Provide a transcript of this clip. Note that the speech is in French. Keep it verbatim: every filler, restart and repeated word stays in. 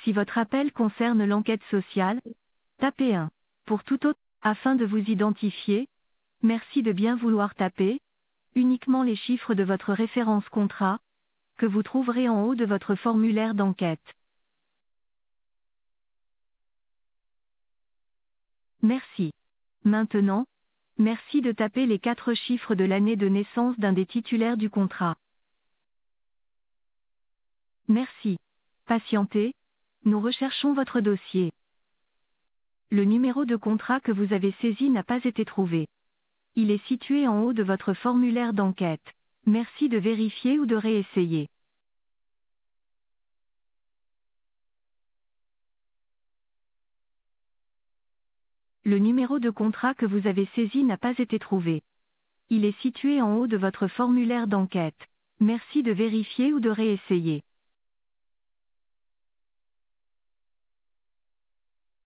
Si votre appel concerne l'enquête sociale, tapez un. Pour tout autre, afin de vous identifier, merci de bien vouloir taper uniquement les chiffres de votre référence contrat, que vous trouverez en haut de votre formulaire d'enquête. Merci. Maintenant, merci de taper les quatre chiffres de l'année de naissance d'un des titulaires du contrat. Merci. Patientez, nous recherchons votre dossier. Le numéro de contrat que vous avez saisi n'a pas été trouvé. Il est situé en haut de votre formulaire d'enquête. Merci de vérifier ou de réessayer. Le numéro de contrat que vous avez saisi n'a pas été trouvé. Il est situé en haut de votre formulaire d'enquête. Merci de vérifier ou de réessayer.